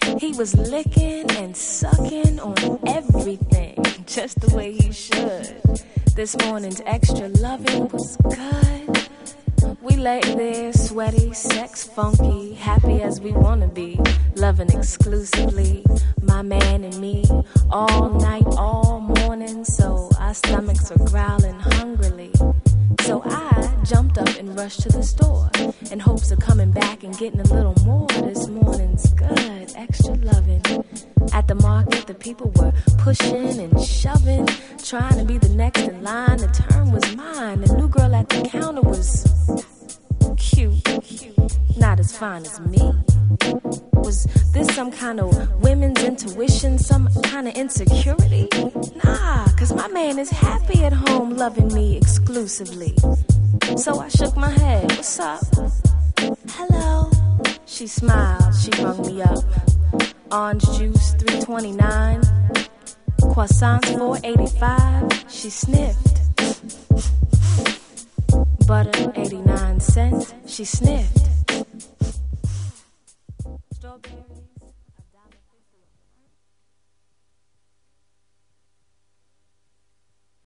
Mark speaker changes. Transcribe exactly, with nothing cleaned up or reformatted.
Speaker 1: He was licking and sucking on everything, just the way he should. This morning's extra loving was good. We lay there, sweaty, sex funky, happy as we wanna be, loving exclusively, my man and me, all night, all morning, so our stomachs were growling hungrily. So I jumped up and rushed to the store in hopes of coming back and getting a little more. This morning's good, extra loving. At the market, the people were pushing and shoving, trying to be the next in line. The turn was mine. The new girl at the counter was cute, not as fine as me. Was this some kind of women's intuition, some kind of insecurity? Nah, cause my man is happy at home loving me exclusively. So I shook my head, what's up? Hello. She smiled, she rung me up. Orange juice, three twenty-nine. Croissants, four eighty-five. She sniffed. Butter, eighty-nine cents. She sniffed.